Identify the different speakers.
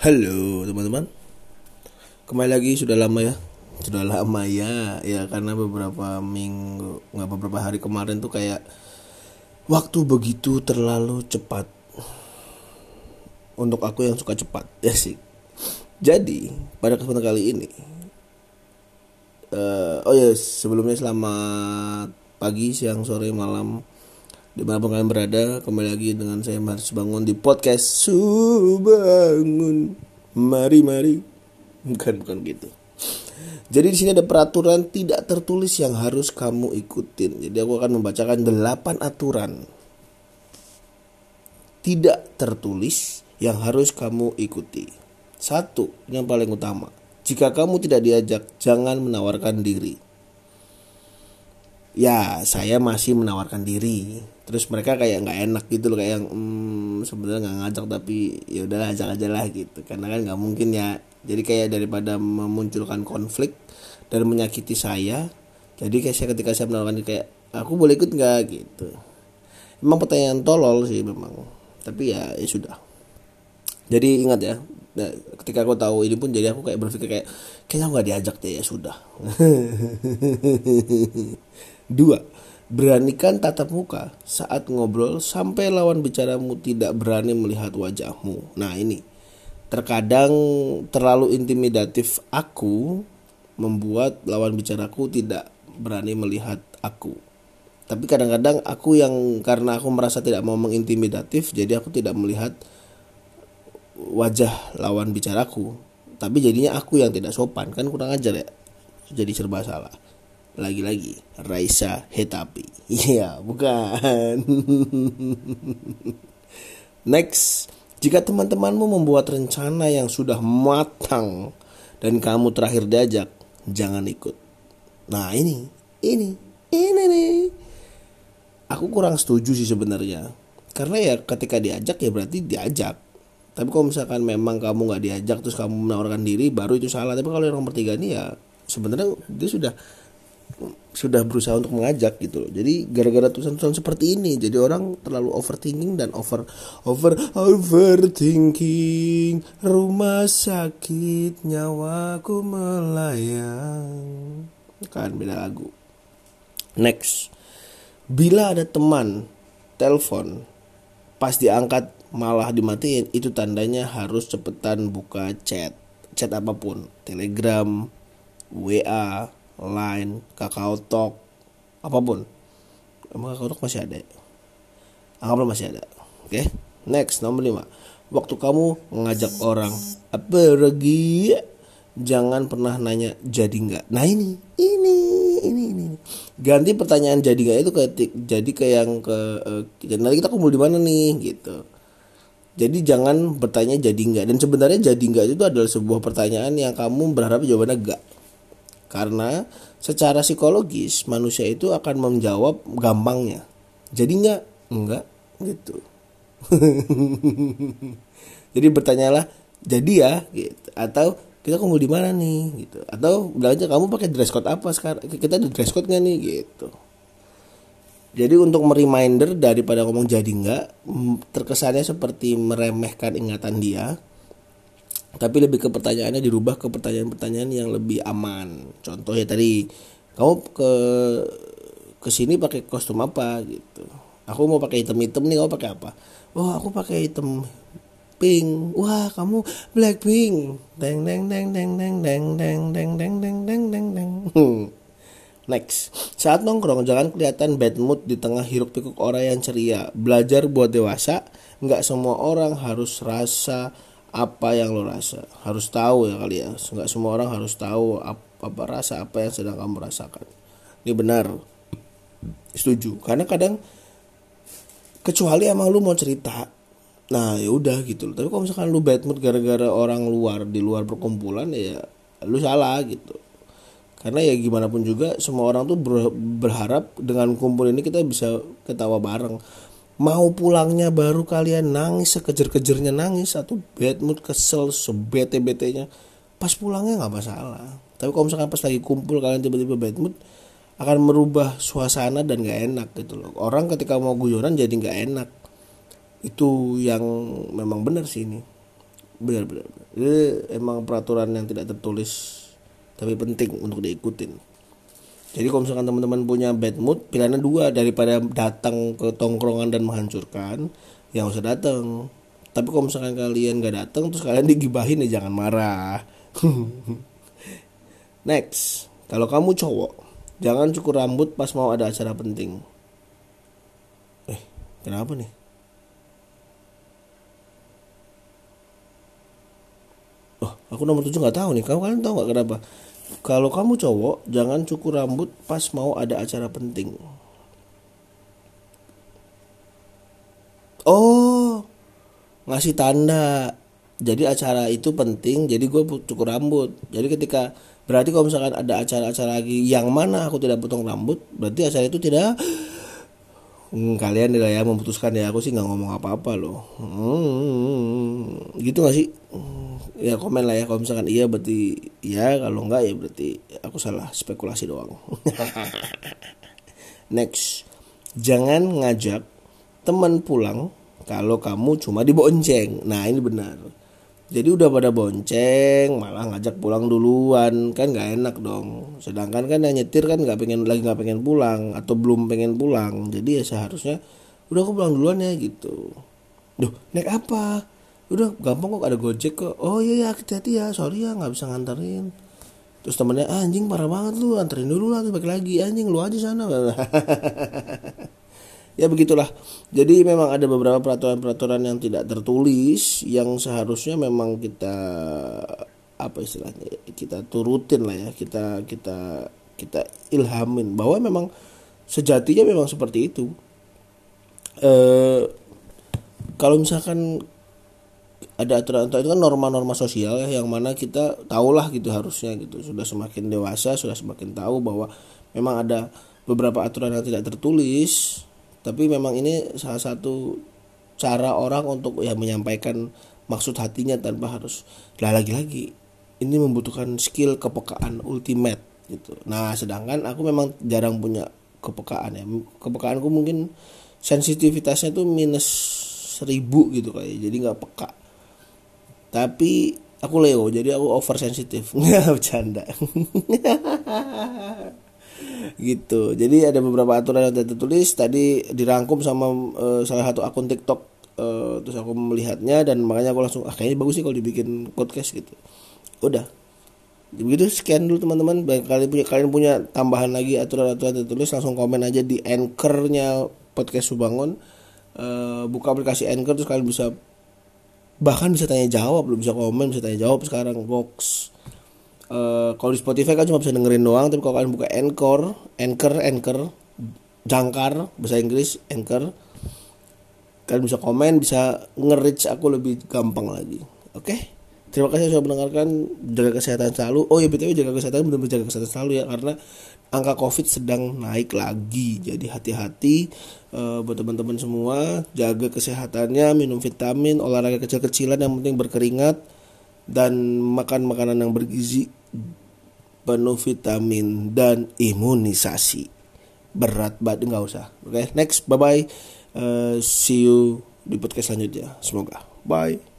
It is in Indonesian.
Speaker 1: Halo teman-teman, kembali lagi. Sudah lama ya karena beberapa minggu, nggak beberapa hari kemarin tuh kayak waktu begitu terlalu cepat untuk aku yang suka cepat ya sih. Jadi pada kesempatan kali ini, sebelumnya selamat pagi, siang, sore, malam, dimanapun kalian berada. Kembali lagi dengan saya Mars Bangun di podcast Subangun. Mari. Bukan gitu. Jadi di sini ada peraturan tidak tertulis yang harus kamu ikutin. Jadi aku akan membacakan 8 aturan tidak tertulis yang harus kamu ikuti. 1, yang paling utama. Jika kamu tidak diajak, jangan menawarkan diri. Ya, saya masih menawarkan diri. Terus mereka kayak nggak enak gitu loh, kayak yang sebenarnya nggak ngajak tapi ya udahlah, ajak aja lah gitu. Karena kan nggak mungkin ya. Jadi kayak daripada memunculkan konflik dan menyakiti saya, jadi kayak ketika saya menawarkan kayak aku boleh ikut nggak gitu. Emang pertanyaan tolol sih memang. Tapi ya sudah. Jadi ingat ya. Nah, ketika aku tahu ini pun jadi aku kayak berpikir kayaknya aku nggak diajak deh, ya sudah. 2. Beranikan tatap muka saat ngobrol sampai lawan bicaramu tidak berani melihat wajahmu. Nah ini, terkadang terlalu intimidatif aku membuat lawan bicaraku tidak berani melihat aku. Tapi kadang-kadang aku yang karena aku merasa tidak mau mengintimidatif, jadi aku tidak melihat wajah lawan bicaraku. Tapi jadinya aku yang tidak sopan, kan kurang ajar ya. Jadi serba salah. Lagi-lagi Raisa Hetapi. Iya, bukan. Next, jika teman-temanmu membuat rencana yang sudah matang dan kamu terakhir diajak, jangan ikut. Nah, ini nih. Aku kurang setuju sih sebenarnya. Karena ya ketika diajak ya berarti diajak. Tapi kalau misalkan memang kamu nggak diajak terus kamu menawarkan diri, baru itu salah. Tapi kalau yang nomor 3 ini ya sebenarnya dia sudah berusaha untuk mengajak gitu loh. Jadi gara-gara tulisan-tulisan seperti ini, jadi orang terlalu overthinking dan overthinking. Rumah sakit nyawaku melayang. Kan beda lagu. Next, bila ada teman telepon pas diangkat malah dimatiin, itu tandanya harus cepetan buka chat apapun, Telegram, WA, Line, Kakao Talk, apapun. Emang Kakao Talk masih ada? Anggaplah masih ada. Oke. Next, nomor 5. Waktu kamu ngajak orang pergi, jangan pernah nanya jadi enggak. Nah ini. Ganti pertanyaan jadi enggak itu jadi ke yang nanti kita kumpul di mana nih gitu. Jadi jangan bertanya jadi enggak. Dan sebenarnya jadi enggak itu adalah sebuah pertanyaan yang kamu berharap jawabannya enggak. Karena secara psikologis manusia itu akan menjawab gampangnya. Jadinya enggak gitu. Jadi bertanyalah jadi ya gitu. Atau kita kumpul di mana nih gitu. Atau bilang aja kamu pakai dress code apa sekarang? Kita ada dress code enggak nih gitu. Jadi untuk mereminder daripada ngomong jadi enggak, terkesannya seperti meremehkan ingatan dia. Tapi lebih ke pertanyaannya dirubah ke pertanyaan-pertanyaan yang lebih aman. Contohnya tadi, kamu ke sini pakai kostum apa gitu. Aku mau pakai hitam-hitam nih, kamu pakai apa? Oh, aku pakai hitam pink. Wah, kamu Blackpink. Deng. Next, saat nongkrong jangan kelihatan bad mood di tengah hiruk pikuk orang yang ceria. Belajar buat dewasa, nggak semua orang harus rasa apa yang lo rasa. Harus tahu ya kali ya. Nggak semua orang harus tahu rasa apa yang sedang kamu rasakan. Ini benar. Setuju. Karena kadang kecuali emang lu mau cerita, nah ya udah gitu. Tapi kalau misalkan lu bad mood gara-gara orang luar di luar perkumpulan, ya lu salah gitu. Karena ya gimana pun juga semua orang tuh berharap dengan kumpul ini kita bisa ketawa bareng. Mau pulangnya baru kalian nangis sekejer-kejernya nangis, atau bad mood kesel sebete-betenya, pas pulangnya nggak masalah. Tapi kalau misalkan pas lagi kumpul kalian tiba-tiba bad mood, akan merubah suasana dan nggak enak gitu loh. Orang ketika mau guyonan jadi nggak enak. Itu yang memang benar sih ini. Benar-benar. Ini emang peraturan yang tidak tertulis tapi penting untuk diikutin. Jadi kalau misalkan teman-teman punya bad mood, pilihannya dua, daripada datang ke tongkrongan dan menghancurkan, ya usah datang. Tapi kalau misalkan kalian gak datang terus kalian digibahin, ya jangan marah. Next, kalau kamu cowok, jangan cukur rambut pas mau ada acara penting. Kenapa nih? Oh, aku nomor 7 nggak tahu nih. Kalian tahu nggak kenapa? Kalau kamu cowok, jangan cukur rambut pas mau ada acara penting. Oh, ngasih tanda. Jadi acara itu penting, jadi gue cukur rambut. Jadi ketika berarti kalau misalkan ada acara-acara lagi yang mana aku tidak potong rambut, berarti acara itu tidak. Kalian tidak ya memutuskan ya, aku sih nggak ngomong apa-apa loh. Gitu nggak sih? Ya komen lah ya, kalau misalkan iya berarti iya, kalau enggak ya berarti aku salah spekulasi doang. Next, jangan ngajak teman pulang kalau kamu cuma dibonceng. Nah ini benar. Jadi udah pada bonceng malah ngajak pulang duluan, kan nggak enak dong. Sedangkan kan yang nyetir kan nggak pengen pulang atau belum pengen pulang. Jadi ya seharusnya udah aku pulang duluan ya gitu. Duh, naik apa? Udah gampang kok, ada Gojek kok. Oh iya ya, hati-hati ya, sorry ya nggak bisa nganterin. Terus temennya, anjing parah banget lu, anterin dulu lah, balik lagi, anjing lu aja sana. Ya begitulah. Jadi memang ada beberapa peraturan-peraturan yang tidak tertulis yang seharusnya memang kita apa istilahnya, kita turutin lah ya, kita ilhamin bahwa memang sejatinya memang seperti itu. Kalau misalkan ada aturan itu kan norma-norma sosial ya, yang mana kita tahulah gitu harusnya gitu, sudah semakin dewasa sudah semakin tahu bahwa memang ada beberapa aturan yang tidak tertulis, tapi memang ini salah satu cara orang untuk ya menyampaikan maksud hatinya tanpa harus lagi-lagi ini membutuhkan skill kepekaan ultimate gitu. Nah sedangkan aku memang jarang punya kepekaan ya, kepekaanku mungkin sensitivitasnya tuh minus 1000 gitu kayak, jadi nggak peka. Tapi aku Leo, jadi aku oversensitif. Nggak bercanda. Gitu. Jadi ada beberapa aturan yang tertulis tadi dirangkum sama salah satu akun TikTok. Terus aku melihatnya dan makanya aku langsung kayaknya bagus sih kalau dibikin podcast gitu. Udah. Begitu, sekian dulu teman-teman. Kalian punya tambahan lagi aturan-aturan tertulis, langsung komen aja di Anchor-nya Podcast Subangun. Buka aplikasi Anchor terus kalian bisa bahkan bisa tanya jawab, belum bisa komen, bisa tanya jawab sekarang box. Kalau di Spotify kan cuma bisa dengerin doang, tapi kalau kalian buka Anchor jangkar bahasa Inggris Anchor, kalian bisa komen, bisa nge-reach aku lebih gampang lagi. Oke? Terima kasih sudah mendengarkan. Jaga kesehatan selalu. Oh ya BTW, jaga kesehatan, benar-benar jaga kesehatan selalu ya, karena angka Covid sedang naik lagi. Jadi hati-hati buat teman-teman semua, jaga kesehatannya, minum vitamin, olahraga kecil-kecilan, yang penting berkeringat, dan makan makanan yang bergizi, penuh vitamin, dan imunisasi. Berat banget nggak usah. Oke, next, bye bye. See you di podcast selanjutnya. Semoga. Bye.